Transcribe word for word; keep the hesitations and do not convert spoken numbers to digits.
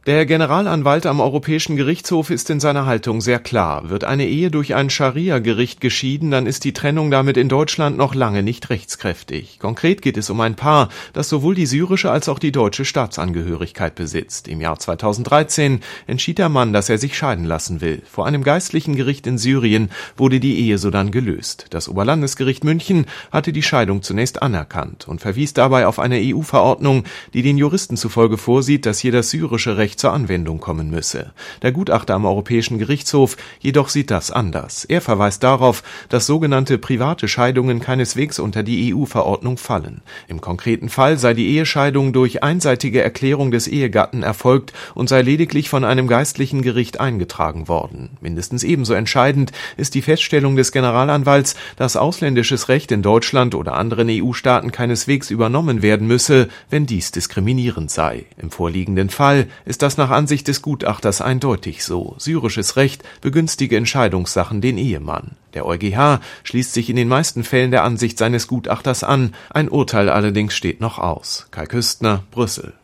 Der Generalanwalt am Europäischen Gerichtshof ist in seiner Haltung sehr klar. Wird eine Ehe durch ein Scharia-Gericht geschieden, dann ist die Trennung damit in Deutschland noch lange nicht rechtskräftig. Konkret geht es um ein Paar, das sowohl die syrische als auch die deutsche Staatsangehörigkeit besitzt. Im Jahr zweitausenddreizehn entschied der Mann, dass er sich scheiden lassen will. Vor einem geistlichen Gericht in Syrien wurde die Ehe sodann gelöst. Das Oberlandesgericht München hatte die Scheidung zunächst anerkannt und verwies dabei auf eine E U-Verordnung, die den Juristen zufolge vorsieht, dass hier das syrische Recht zur Anwendung kommen müsse. Der Gutachter am Europäischen Gerichtshof jedoch sieht das anders. Er verweist darauf, dass sogenannte private Scheidungen keineswegs unter die E U-Verordnung fallen. Im konkreten Fall sei die Ehescheidung durch einseitige Erklärung des Ehegatten erfolgt und sei lediglich von einem geistlichen Gericht eingetragen worden. Mindestens ebenso entscheidend ist die Feststellung des Generalanwalts, dass ausländisches Recht in Deutschland oder anderen E U-Staaten keineswegs übernommen werden müsse, wenn dies diskriminierend sei. Im vorliegenden Fall ist das nach Ansicht des Gutachters eindeutig so. Syrisches Recht begünstige in Scheidungssachen den Ehemann. Der EuGH schließt sich in den meisten Fällen der Ansicht seines Gutachters an. Ein Urteil allerdings steht noch aus. Kai Küstner, Brüssel.